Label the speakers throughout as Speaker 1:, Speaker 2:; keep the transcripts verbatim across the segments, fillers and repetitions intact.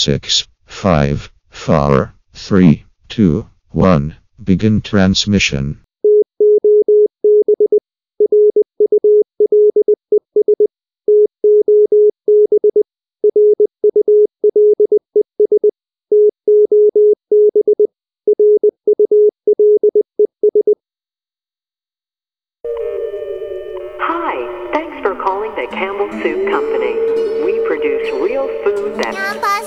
Speaker 1: six, five, four, three, two, one. Begin transmission.
Speaker 2: Hi, thanks for calling the Campbell Soup Company. We produce real food that...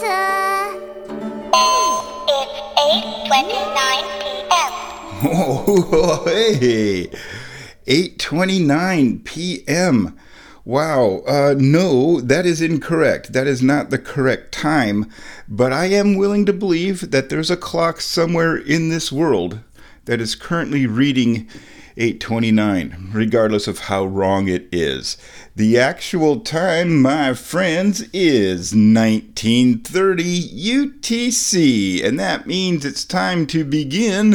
Speaker 3: It's eight twenty-nine p.m.
Speaker 4: Oh, hey, eight twenty-nine p.m. Wow, uh, no, that is incorrect. That is not the correct time, but I am willing to believe that there's a clock somewhere in this world that is currently reading eight twenty-nine, regardless of how wrong it is. The actual time, my friends, is nineteen thirty U T C, and that means it's time to begin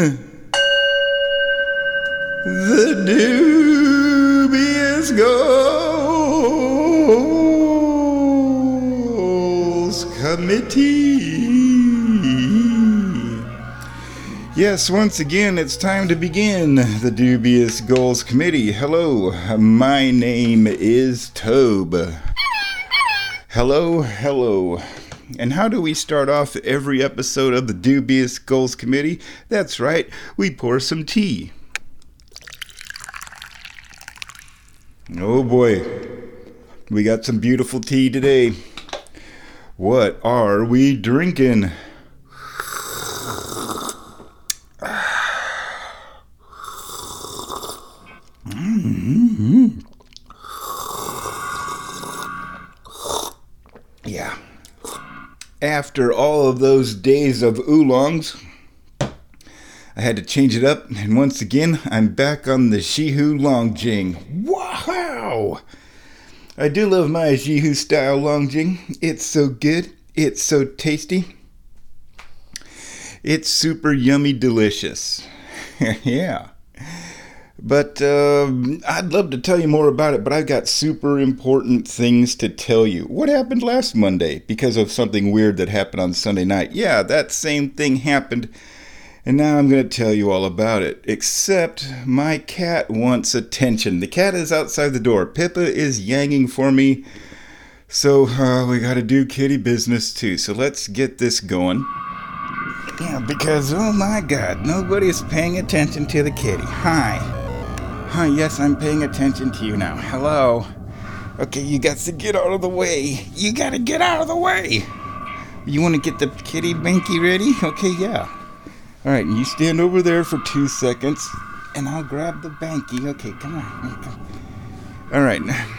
Speaker 4: the Dubious Goals Committee. Yes, once again, it's time to begin the Dubious Goals Committee. Hello, my name is Tobe. Hello, hello. And how do we start off every episode of the Dubious Goals Committee? That's right, we pour some tea. Oh boy, we got some beautiful tea today. What are we drinking? Mm-hmm. Yeah. After all of those days of oolongs, I had to change it up, and once again, I'm back on the Shihu Longjing. Wow! I do love my Shihu style Longjing. It's so good. It's so tasty. It's super yummy delicious. Yeah. But uh, I'd love to tell you more about it, but I've got super important things to tell you. What happened last Monday because of something weird that happened on Sunday night? Yeah, that same thing happened, and now I'm going to tell you all about it. Except my cat wants attention. The cat is outside the door. Pippa is yanging for me, so uh, we got to do kitty business too. So let's get this going. Yeah, because, oh my God, nobody's paying attention to the kitty. Hi. Hi, yes, I'm paying attention to you now. Hello. Okay, you got to get out of the way. You got to get out of the way. You want to get the kitty banky ready? Okay, yeah. All right, you stand over there for two seconds, and I'll grab the banky. Okay, come on. All right.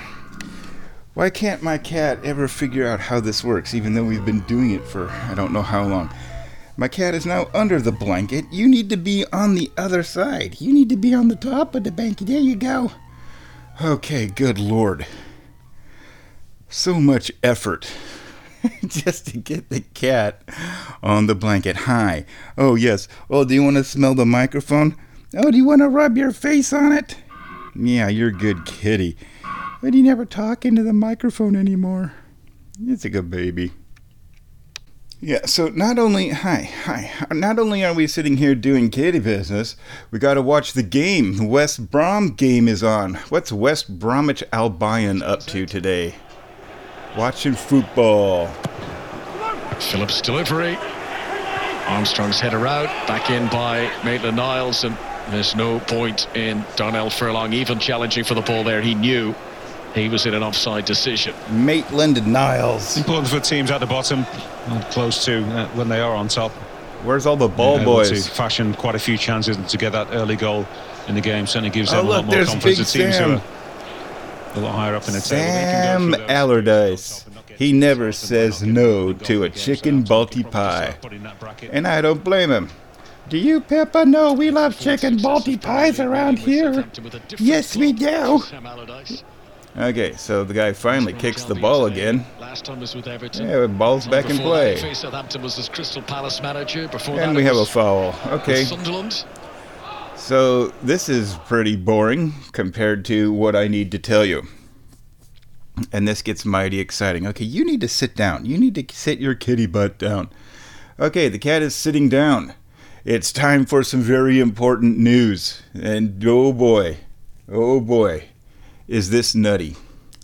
Speaker 4: Why can't my cat ever figure out how this works, even though we've been doing it for I don't know how long? My cat is now under the blanket. You need to be on the other side. You need to be on the top of the blanket. There you go. Okay, good Lord. So much effort just to get the cat on the blanket. Hi. Oh, yes. Oh, do you want to smell the microphone? Oh, do you want to rub your face on it? Yeah, you're a good kitty. But you never talk into the microphone anymore. It's a good baby. Yeah, so not only, hi, hi, not only are we sitting here doing kitty business, we got to watch the game. The West Brom game is on. What's West Bromwich Albion up to today? Watching football.
Speaker 5: Phillips' delivery. Armstrong's header out, back in by Maitland-Niles, and there's no point in Darnell Furlong even challenging for the ball there. He knew he was in an offside decision.
Speaker 4: Maitland-Niles.
Speaker 6: Important for teams at the bottom, not close to uh, when they are on top.
Speaker 4: Where's all the ball
Speaker 6: uh,
Speaker 4: boys?
Speaker 6: To fashion quite a few chances and to get that early goal in the game certainly gives
Speaker 4: oh,
Speaker 6: them
Speaker 4: look,
Speaker 6: a lot more
Speaker 4: there's
Speaker 6: confidence.
Speaker 4: Big
Speaker 6: The teams
Speaker 4: Sam.
Speaker 6: who are a lot higher up in the
Speaker 4: Sam
Speaker 6: table.
Speaker 4: Allardyce. He never says no to a chicken balti pie. And I don't blame him. Do you, Peppa, know we love chicken balti pies around here? Yes, we do. Okay, so the guy finally kicks the ball again.
Speaker 5: Last time was with Everton.
Speaker 4: Yeah, the ball's back in play.
Speaker 5: Southampton was as Crystal Palace manager. Before
Speaker 4: And
Speaker 5: that
Speaker 4: we
Speaker 5: it
Speaker 4: have a
Speaker 5: was
Speaker 4: foul. Okay.
Speaker 5: Sunderland.
Speaker 4: So this is pretty boring compared to what I need to tell you. And this gets mighty exciting. Okay, you need to sit down. You need to sit your kitty butt down. Okay, the cat is sitting down. It's time for some very important news. And oh boy, oh boy, is this nutty.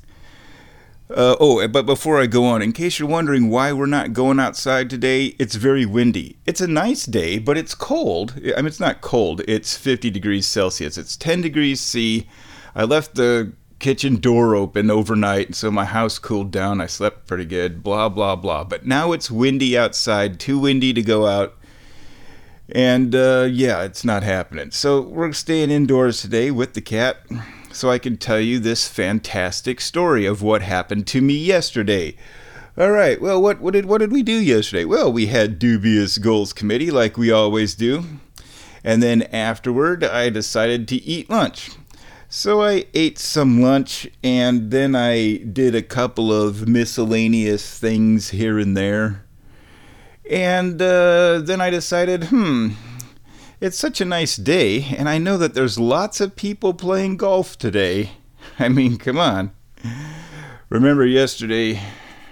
Speaker 4: Uh, oh, but before I go on, in case you're wondering why we're not going outside today, it's very windy. It's a nice day, but it's cold. I mean, it's not cold. It's fifty degrees Celsius. It's ten degrees C. I left the kitchen door open overnight, so my house cooled down. I slept pretty good, blah, blah, blah. But now it's windy outside, too windy to go out. And, uh, yeah, it's not happening. So we're staying indoors today with the cat, so I can tell you this fantastic story of what happened to me yesterday. All right, well, what, what did what did we do yesterday? Well, we had dubious goals committee like we always do. And then afterward, I decided to eat lunch. So I ate some lunch, and then I did a couple of miscellaneous things here and there. And uh, then I decided, hmm, it's such a nice day, and I know that there's lots of people playing golf today. I mean, come on. Remember yesterday,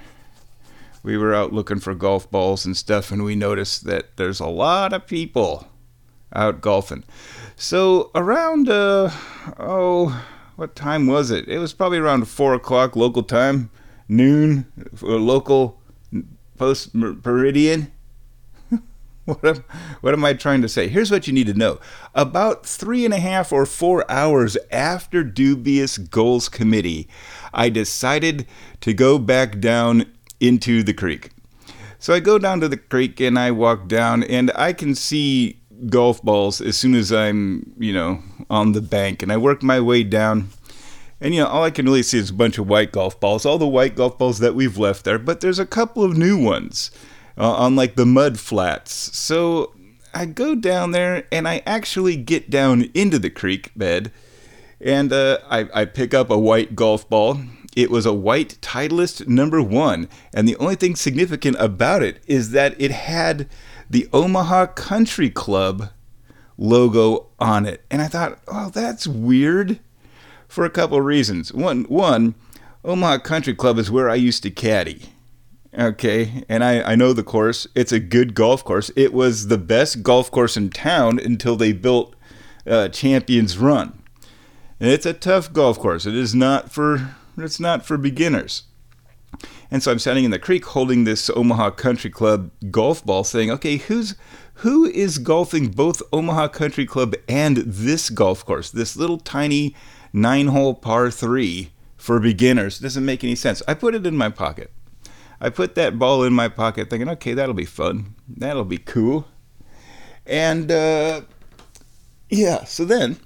Speaker 4: we were out looking for golf balls and stuff, and we noticed that there's a lot of people out golfing. So around, uh, oh, what time was it? It was probably around four o'clock local time, noon, local post-meridian. What am, what am I trying to say? Here's what you need to know. About three and a half or four hours after dubious goals committee, I decided to go back down into the creek. So I go down to the creek and I walk down, and I can see golf balls as soon as I'm, you know, on the bank. And I work my way down, and, you know, all I can really see is a bunch of white golf balls, all the white golf balls that we've left there. But there's a couple of new ones uh, on, like, the mud flats. So I go down there, and I actually get down into the creek bed, and uh, I, I pick up a white golf ball. It was a white Titleist number one, and the only thing significant about it is that it had the Omaha Country Club logo on it. And I thought, oh, that's weird, for a couple of reasons. One, one, Omaha Country Club is where I used to caddy. Okay, and I, I know the course. It's a good golf course. It was the best golf course in town until they built uh, Champions Run. And it's a tough golf course. It is not for, it's not for beginners. And so I'm standing in the creek holding this Omaha Country Club golf ball saying, okay, who's who is golfing both Omaha Country Club and this golf course, this little tiny nine-hole par three for beginners? Doesn't make any sense. I put it in my pocket. I put that ball in my pocket thinking, okay, that'll be fun. That'll be cool. And, uh, yeah, so then,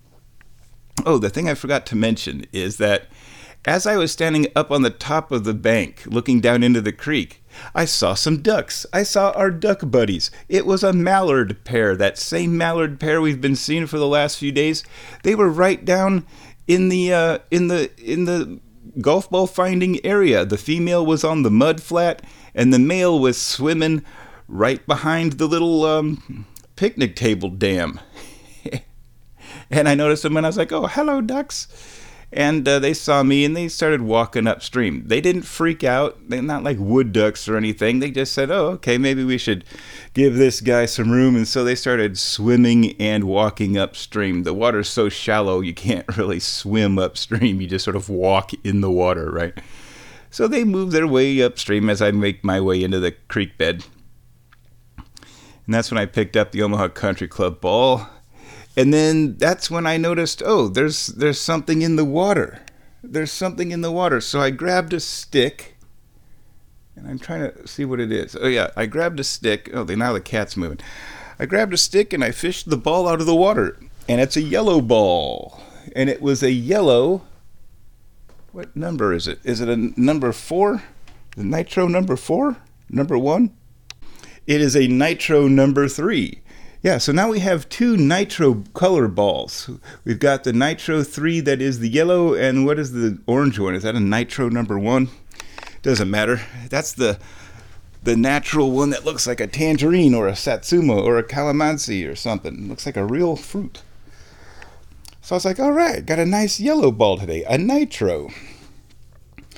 Speaker 4: oh, the thing I forgot to mention is that as I was standing up on the top of the bank, looking down into the creek, I saw some ducks. I saw our duck buddies. It was a mallard pair, that same mallard pair we've been seeing for the last few days. They were right down in the uh, in the in the golf ball finding area. The female was on the mud flat, and the male was swimming right behind the little um, picnic table dam. And I noticed them, and I was like, "Oh, hello, ducks." And uh, they saw me, and they started walking upstream. They didn't freak out. They're not like wood ducks or anything. They just said, oh, okay, maybe we should give this guy some room. And so they started swimming and walking upstream. The water's so shallow, you can't really swim upstream. You just sort of walk in the water, right? So they moved their way upstream as I make my way into the creek bed. And that's when I picked up the Omaha Country Club ball. And then that's when I noticed, oh, there's there's something in the water. There's something in the water. So I grabbed a stick, and I'm trying to see what it is. Oh, yeah, I grabbed a stick. Oh, now the cat's moving. I grabbed a stick, and I fished the ball out of the water. And it's a yellow ball. And it was a yellow, what number is it? Is it a number four? The Nitro number four? Number one? It is a Nitro number three. Yeah, so now we have two Nitro color balls. We've got the Nitro three that is the yellow, and what is the orange one? Is that a Nitro number one? Doesn't matter. That's the the natural one that looks like a tangerine or a satsuma or a calamansi or something. It looks like a real fruit. So I was like, all right, got a nice yellow ball today, a Nitro.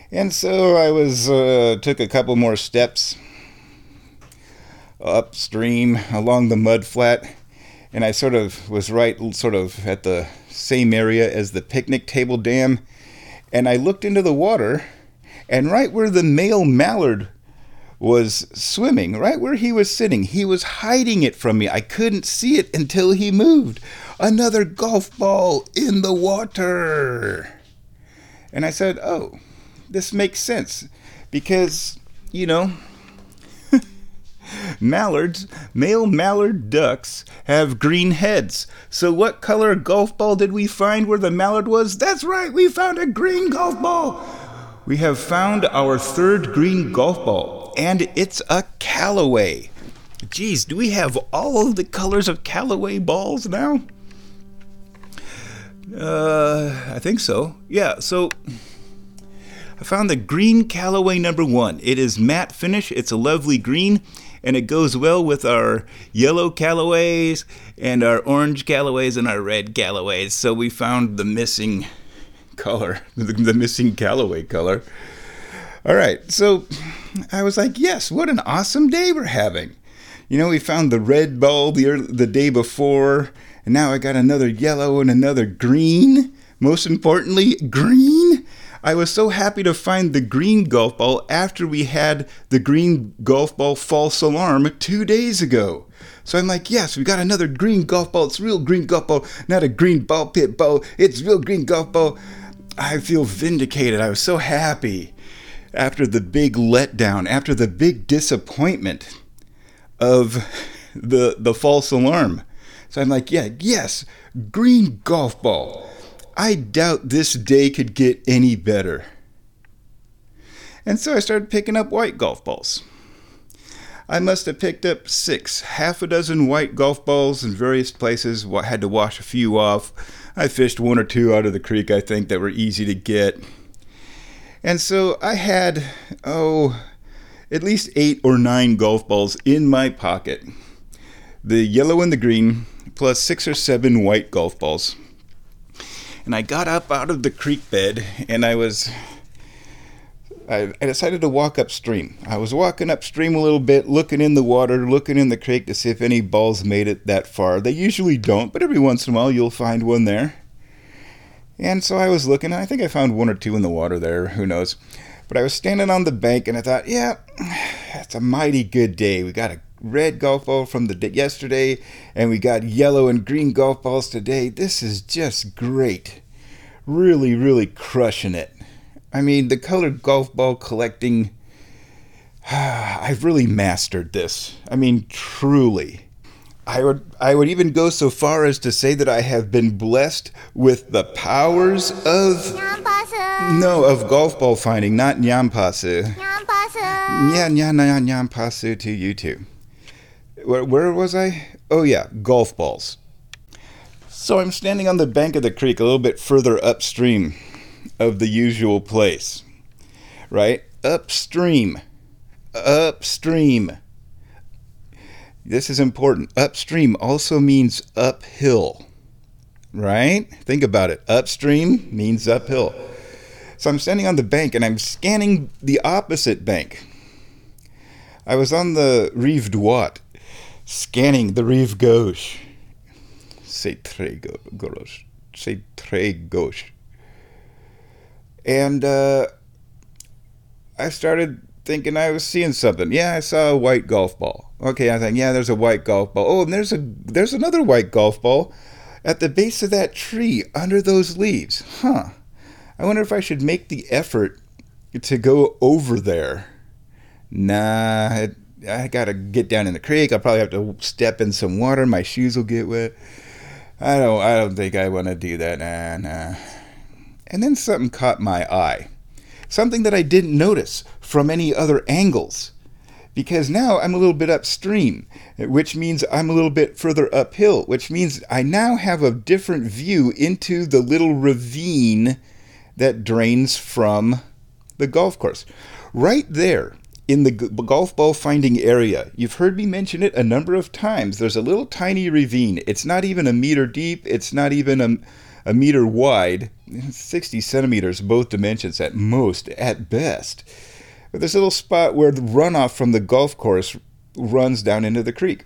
Speaker 4: And so I was uh, took a couple more steps upstream along the mud flat, and I sort of was right sort of at the same area as the picnic table dam, and I looked into the water, and right where the male mallard was swimming, right where he was sitting, he was hiding it from me. I couldn't see it until he moved. Another golf ball in the water. And I said, oh, this makes sense, because, you know, mallards, male mallard ducks have green heads. So what color golf ball did we find where the mallard was? That's right, we found a green golf ball. We have found our third green golf ball, and it's a Callaway. Geez, do we have all of the colors of Callaway balls now? Uh, I think so. Yeah, so I found the green Callaway number one. It is matte finish. It's a lovely green, and it goes well with our yellow Callaways and our orange Callaways and our red Callaways. So we found the missing color, the, the missing Callaway color. All right, so I was like, yes, what an awesome day we're having. You know, we found the red ball the, the day before, and now I got another yellow and another green. Most importantly, green. I was so happy to find the green golf ball after we had the green golf ball false alarm two days ago. So I'm like, yes, we got another green golf ball. It's real green golf ball, not a green ball pit ball. It's real green golf ball. I feel vindicated. I was so happy after the big letdown, after the big disappointment of the the false alarm. So I'm like, yeah, yes, green golf ball. I doubt this day could get any better. And so I started picking up white golf balls. I must have picked up six, half a dozen white golf balls in various places. I had to wash a few off. I fished one or two out of the creek, I think, that were easy to get. And so I had, oh, at least eight or nine golf balls in my pocket. The yellow and the green, plus six or seven white golf balls. And I got up out of the creek bed, and I was, I, I decided to walk upstream. I was walking upstream a little bit, looking in the water, looking in the creek to see if any balls made it that far. They usually don't, but every once in a while you'll find one there. And so I was looking, and I think I found one or two in the water there, who knows. But I was standing on the bank, and I thought, yeah, it's a mighty good day. We got a red golf ball from the day yesterday, and we got yellow and green golf balls today. This is just great. Really, really crushing it. I mean, the colored golf ball collecting, I've really mastered this. I mean, truly. I would I would even go so far as to say that I have been blessed with the powers of
Speaker 3: Nyampasu.
Speaker 4: no of golf ball finding, not nyampasu.
Speaker 3: Nyampasu.
Speaker 4: Yeah, nya nya nyampasu to you too. Where, where was I? Oh yeah, golf balls. So I'm standing on the bank of the creek a little bit further upstream of the usual place. Right? Upstream. Upstream. This is important. Upstream also means uphill. Right? Think about it. Upstream means uphill. So I'm standing on the bank and I'm scanning the opposite bank. I was on the Rive Droite, scanning the Rive Gauche. C'est très gauche. C'est très gauche. And uh, I started thinking I was seeing something. Yeah, I saw a white golf ball. Okay, I think, yeah, there's a white golf ball. Oh, and there's a there's another white golf ball at the base of that tree under those leaves. Huh. I wonder if I should make the effort to go over there. Nah, I, I gotta get down in the creek. I'll probably have to step in some water. My shoes will get wet. I don't I don't think I want to do that. Nah, nah. And then something caught my eye. Something that I didn't notice from any other angles. Because now I'm a little bit upstream, which means I'm a little bit further uphill, which means I now have a different view into the little ravine that drains from the golf course. Right there in the g- golf ball finding area, you've heard me mention it a number of times. There's a little tiny ravine. It's not even a meter deep. It's not even a, a meter wide. sixty centimeters, both dimensions at most, at best. But this little spot where the runoff from the golf course runs down into the creek.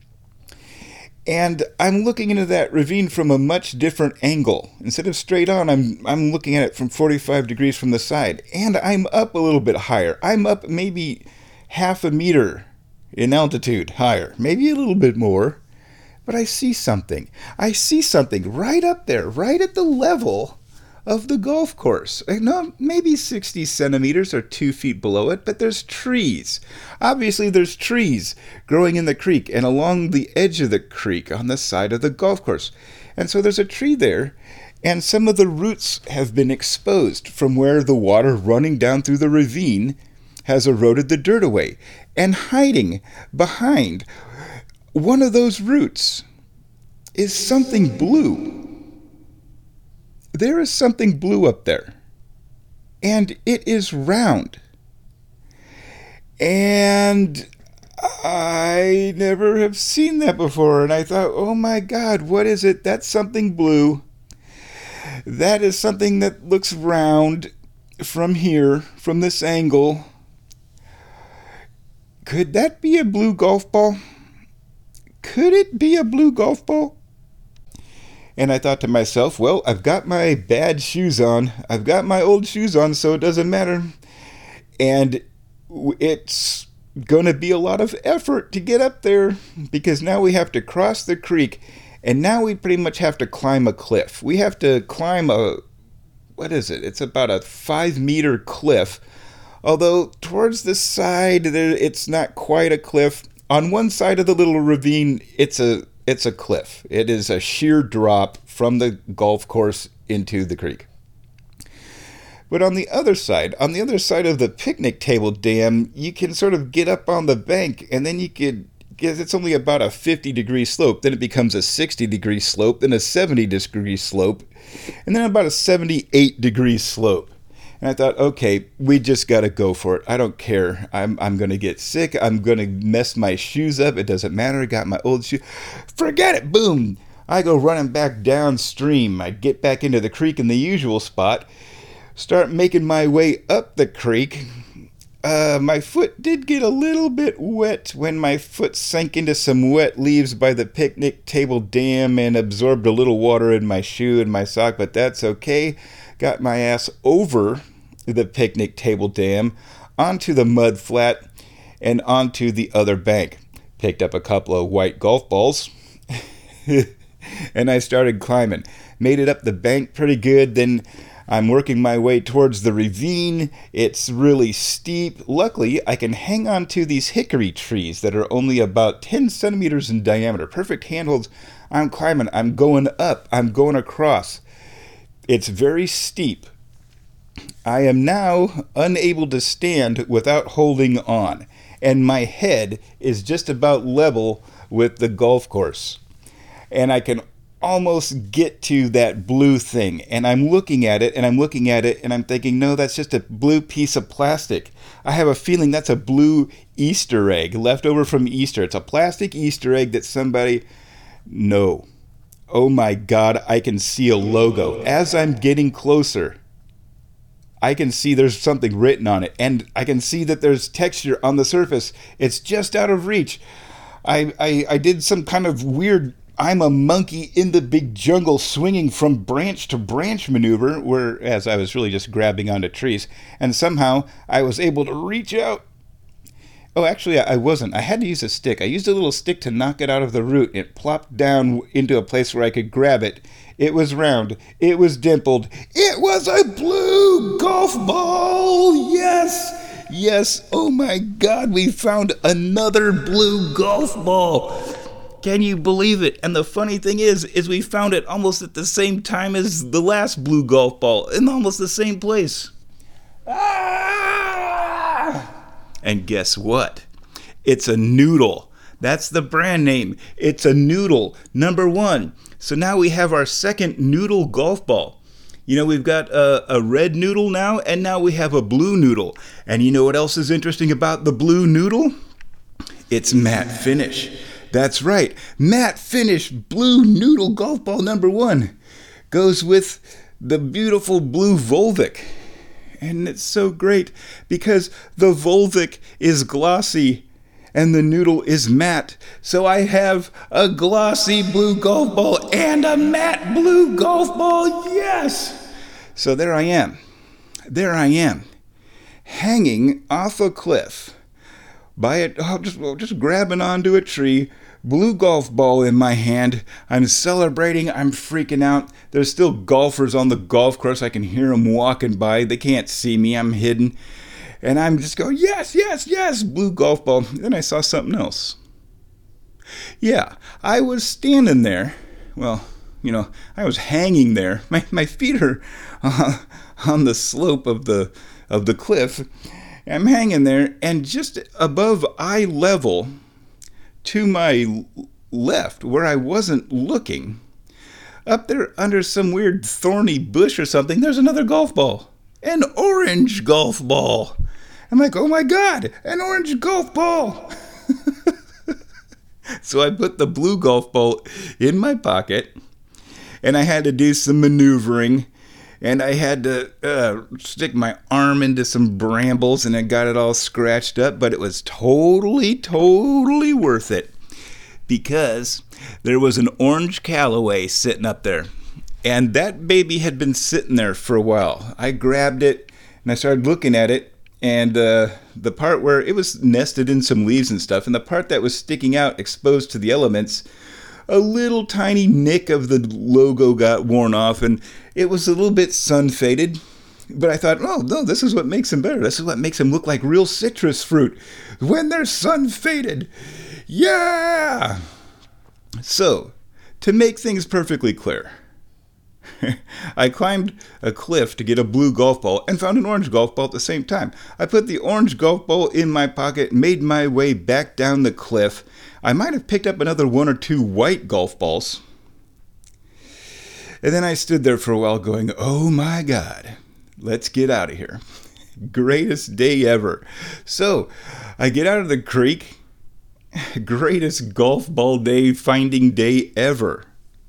Speaker 4: And I'm looking into that ravine from a much different angle. Instead of straight on, I'm I'm looking at it from forty-five degrees from the side. And I'm up a little bit higher. I'm up maybe half a meter in altitude higher. Maybe a little bit more. But I see something. I see something right up there, right at the level of the golf course. No, maybe sixty centimeters or two feet below it, but there's trees. Obviously, there's trees growing in the creek and along the edge of the creek on the side of the golf course. And so there's a tree there, and some of the roots have been exposed from where the water running down through the ravine has eroded the dirt away. And hiding behind one of those roots is something blue. There is something blue up there, and it is round. And I never have seen that before, and I thought, oh my God, what is it? That's something blue. That is something that looks round from here, from this angle. Could that be a blue golf ball? Could it be a blue golf ball? And I thought to myself, well, I've got my bad shoes on. I've got my old shoes on, so it doesn't matter. And it's going to be a lot of effort to get up there because now we have to cross the creek, and now we pretty much have to climb a cliff. We have to climb a, what is it? It's about a five-meter cliff. Although towards the side, there, it's not quite a cliff. On one side of the little ravine, it's a It's a cliff. It is a sheer drop from the golf course into the creek. But on the other side, on the other side of the picnic table dam, you can sort of get up on the bank, and then you could, because it's only about a fifty degree slope, then it becomes a sixty degree slope, then a seventy degree slope, and then about a seventy-eight degree slope. And I thought, okay, we just got to go for it. I don't care. I'm I'm going to get sick. I'm going to mess my shoes up. It doesn't matter. I got my old shoes. Forget it. Boom. I go running back downstream. I get back into the creek in the usual spot. Start making my way up the creek. Uh, my foot did get a little bit wet when my foot sank into some wet leaves by the picnic table dam and absorbed a little water in my shoe and my sock, but that's okay. Got my ass over the picnic table dam, onto the mud flat, and onto the other bank. Picked up a couple of white golf balls, and I started climbing. Made it up the bank pretty good, then I'm working my way towards the ravine. It's really steep. Luckily, I can hang on to these hickory trees that are only about ten centimeters in diameter. Perfect handholds. I'm climbing. I'm going up. I'm going across. It's very steep. I am now unable to stand without holding on, and my head is just about level with the golf course. And I can almost get to that blue thing, and I'm looking at it, and I'm looking at it, and I'm thinking, no, that's just a blue piece of plastic. I have a feeling that's a blue Easter egg left over from Easter. It's a plastic Easter egg that somebody... No. Oh my God, I can see a logo. As I'm getting closer, I can see there's something written on it, and I can see that there's texture on the surface. It's just out of reach. I, I, I did some kind of weird I'm a monkey in the big jungle swinging from branch to branch maneuver, whereas I was really just grabbing onto trees, and somehow I was able to reach out. Oh, actually, I wasn't. I had to use a stick. I used a little stick to knock it out of the root. It plopped down into a place where I could grab it. It was round. It was dimpled. It was a blue golf ball! Yes! Yes! Oh my God, we found another blue golf ball! Can you believe it? And the funny thing is, is we found it almost at the same time as the last blue golf ball, in almost the same place. Ah! And guess what? It's a Noodle. That's the brand name. It's a Noodle, number one. So now we have our second Noodle golf ball. You know, we've got a, a red Noodle now, and now we have a blue Noodle. And you know what else is interesting about the blue Noodle? It's matte finish. That's right, matte finish blue Noodle golf ball number one. Goes with the beautiful blue Volvic. And it's so great because the Volvic is glossy and the noodle is matte. So I have a glossy blue golf ball and a matte blue golf ball. Yes! So there I am. There I am. Hanging off a cliff. By it, oh, just, just grabbing onto a tree. Blue golf ball in my hand. I'm celebrating. I'm freaking out. There's still golfers on the golf course. I can hear them walking by. They can't see me. I'm hidden. And I'm just going, yes, yes, yes, blue golf ball. Then I saw something else. Yeah, I was standing there. Well, you know, I was hanging there. My my feet are uh, on the slope of the of the cliff. I'm hanging there, and just above eye level, to my left, where I wasn't looking, up there under some weird thorny bush or something, there's another golf ball. An orange golf ball. I'm like, oh my God, an orange golf ball. So I put the blue golf ball in my pocket, and I had to do some maneuvering, and I had to uh, stick my arm into some brambles, and I got it all scratched up, but it was totally, totally worth it, because there was an orange Callaway sitting up there, and that baby had been sitting there for a while. I grabbed it, and I started looking at it, and uh, the part where it was nested in some leaves and stuff, and the part that was sticking out, exposed to the elements, a little tiny nick of the logo got worn off, and it was a little bit sun-faded. But I thought, oh, no, this is what makes them better. This is what makes them look like real citrus fruit when they're sun-faded. Yeah! So, to make things perfectly clear, I climbed a cliff to get a blue golf ball and found an orange golf ball at the same time. I put the orange golf ball in my pocket, made my way back down the cliff. I might have picked up another one or two white golf balls. And then I stood there for a while going, oh my God, let's get out of here. Greatest day ever. So I get out of the creek. Greatest golf ball day finding day ever.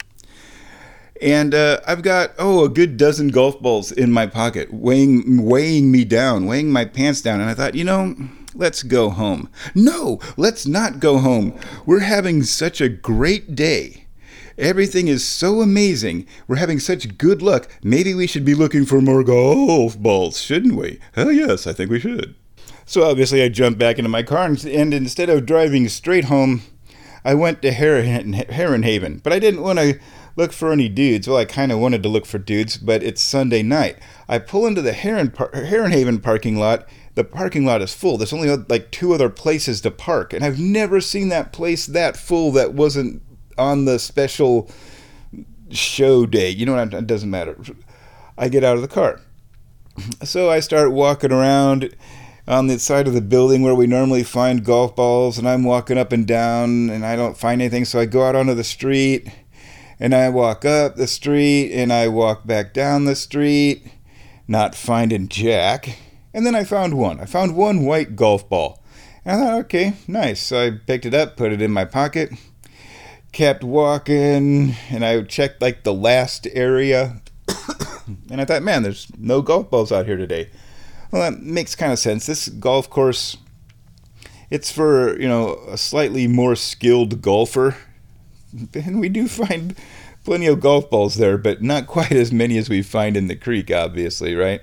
Speaker 4: And uh, I've got, oh, a good dozen golf balls in my pocket, weighing weighing me down, weighing my pants down. And I thought, you know, let's go home. No, let's not go home. We're having such a great day. Everything is so amazing. We're having such good luck. Maybe we should be looking for more golf balls, shouldn't we? Hell yes, I think we should. So obviously I jumped back into my car, and, and instead of driving straight home, I went to Heron, Heron Haven. But I didn't want to look for any dudes. Well, I kind of wanted to look for dudes, but it's Sunday night. I pull into the Heron, par- Heron Haven parking lot. The parking lot is full. There's only like two other places to park, and I've never seen that place that full that wasn't on the special show day. You know what? It doesn't matter. I get out of the car. So I start walking around on the side of the building where we normally find golf balls, and I'm walking up and down, and I don't find anything, so I go out onto the street. And I walk up the street, and I walk back down the street, not finding jack. And then I found one. I found one white golf ball. And I thought, okay, nice. So I picked it up, put it in my pocket, kept walking, and I checked like the last area. And I thought, man, there's no golf balls out here today. Well, that makes kind of sense. This golf course, it's for, you know, a slightly more skilled golfer. And we do find plenty of golf balls there, but not quite as many as we find in the creek, obviously, right?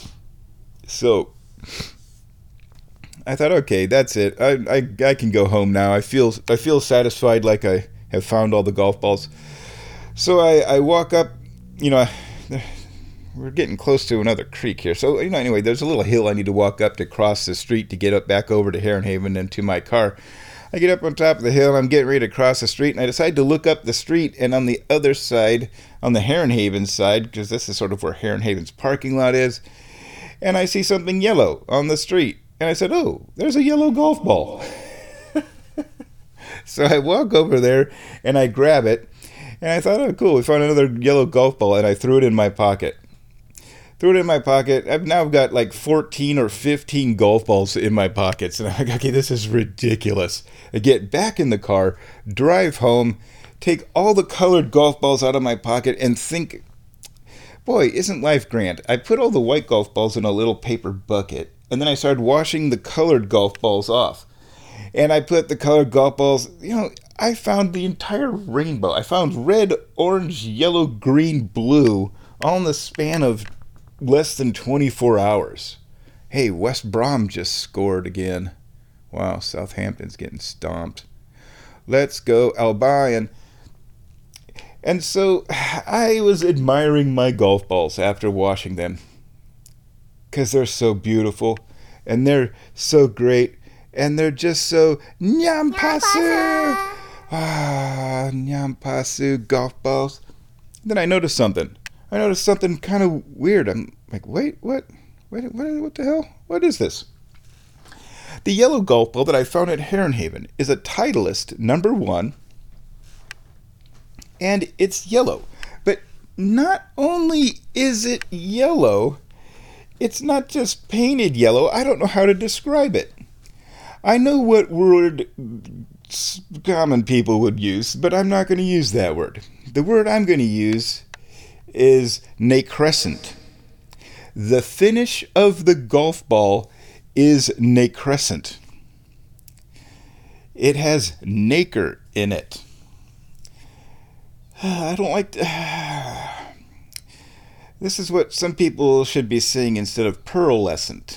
Speaker 4: So I thought, okay, that's it. I, I I can go home now. I feel I feel satisfied, like I have found all the golf balls. So I, I walk up, you know, we're getting close to another creek here. So, you know, anyway, there's a little hill I need to walk up to cross the street to get up back over to Heron Haven and to my car. I get up on top of the hill, and I'm getting ready to cross the street, and I decide to look up the street, and on the other side, on the Heron Haven side, because this is sort of where Heron Haven's parking lot is, and I see something yellow on the street, and I said, oh, there's a yellow golf ball. So I walk over there, and I grab it, and I thought, oh, cool, we found another yellow golf ball, and I threw it in my pocket. Threw it in my pocket. I've now got like fourteen or fifteen golf balls in my pockets. And I'm like, okay, this is ridiculous. I get back in the car, drive home, take all the colored golf balls out of my pocket, and think, Boy, isn't life grand. I put all the white golf balls in a little paper bucket, and then I started washing the colored golf balls off. And I put the colored golf balls, you know, I found the entire rainbow. I found red, orange, yellow, green, blue, all in the span of less than twenty-four hours. Hey, West Brom just scored again. Wow, Southampton's getting stomped. Let's go, Albion. And so I was admiring my golf balls after washing them, because they're so beautiful, and they're so great, and they're just so nyampasu. Ah, nyampasu golf balls. Then I noticed something. I noticed something kind of weird. I'm like, wait, what? Wait, what, what the hell? What is this? The yellow golf ball that I found at Heron Haven is a Titleist number one, and it's yellow. But not only is it yellow, it's not just painted yellow. I don't know how to describe it. I know what word common people would use, but I'm not going to use that word. The word I'm going to use is nacrescent. The finish of the golf ball is nacrescent. It has nacre in it. I don't like to... This is what some people should be saying instead of pearlescent.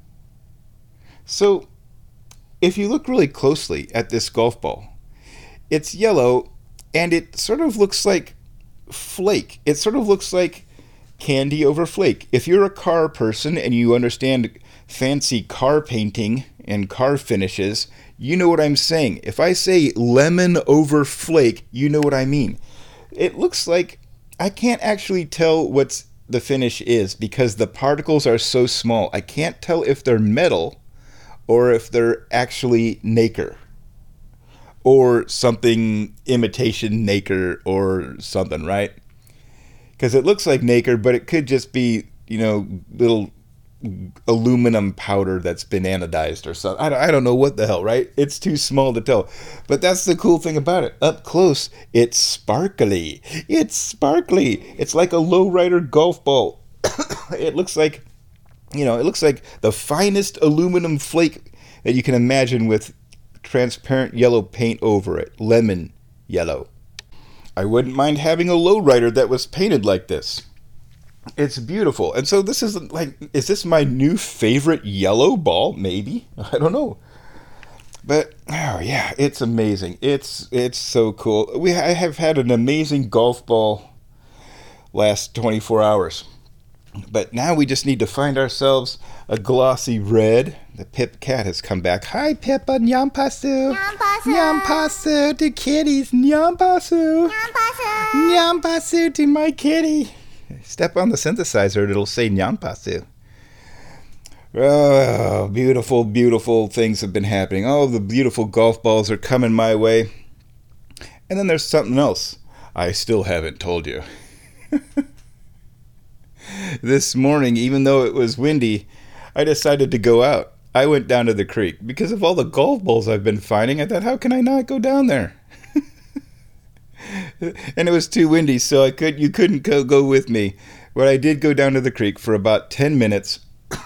Speaker 4: So, if you look really closely at this golf ball, it's yellow, and it sort of looks like flake. It sort of looks like candy over flake. If you're a car person and you understand fancy car painting and car finishes, you know what I'm saying. If I say lemon over flake, you know what I mean. It looks like, I can't actually tell what's the finish is because the particles are so small. I can't tell if they're metal or if they're actually nacre or something imitation nacre or something, right? Because it looks like nacre, but it could just be, you know, little aluminum powder that's been anodized or something. I don't, I don't know what the hell, right? It's too small to tell. But that's the cool thing about it. Up close, it's sparkly. It's sparkly. It's like a lowrider golf ball. It looks like, you know, it looks like the finest aluminum flake that you can imagine with transparent yellow paint over it. Lemon yellow. I wouldn't mind having a lowrider that was painted like this. It's beautiful. And so this is like, is this my new favorite yellow ball? Maybe. I don't know. But, oh yeah, it's amazing. It's it's so cool. We I have had an amazing golf ball last twenty-four hours. But now we just need to find ourselves a glossy red. The Pip cat has come back. Hi, Pippa. Nyampasu.
Speaker 3: Nyampasu.
Speaker 4: Nyampasu to kitties. Nyampasu.
Speaker 3: Nyampasu.
Speaker 4: Nyampasu to my kitty. Step on the synthesizer and it'll say Nyampasu. Oh, beautiful, beautiful things have been happening. Oh, the beautiful golf balls are coming my way. And then there's something else I still haven't told you. This morning, even though it was windy, I decided to go out. I went down to the creek. Because of all the golf balls I've been finding, I thought, how can I not go down there? And it was too windy, so I could you couldn't go, go with me. But I did go down to the creek for about ten minutes.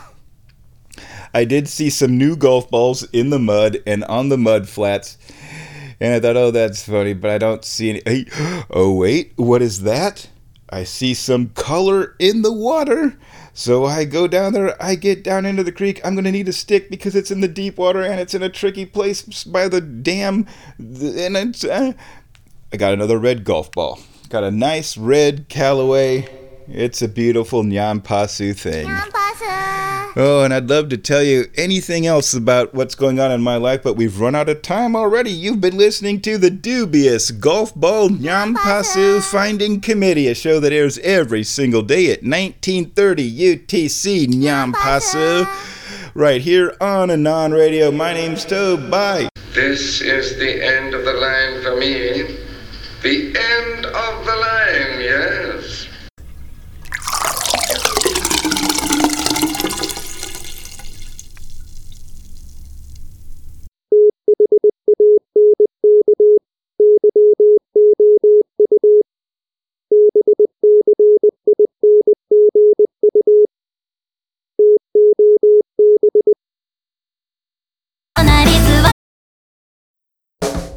Speaker 4: I did see some new golf balls in the mud and on the mud flats. And I thought, oh, that's funny, but I don't see any. Hey, oh, wait, what is that? I see some color in the water. So I go down there, I get down into the creek. I'm going to need a stick because it's in the deep water and it's in a tricky place by the dam. And it's, uh, I got another red golf ball. Got a nice red Callaway. It's a beautiful Nyampasu thing.
Speaker 3: Nyampasu.
Speaker 4: Oh, and I'd love to tell you anything else about what's going on in my life, but we've run out of time already. You've been listening to the dubious Golf Ball Nyampasu Finding Committee, a show that airs every single day at nineteen thirty U T C Nyampasu, right here on Anon Radio. My name's Tobe. Bye.
Speaker 7: This is the end of the line for me. The end of the line, yes.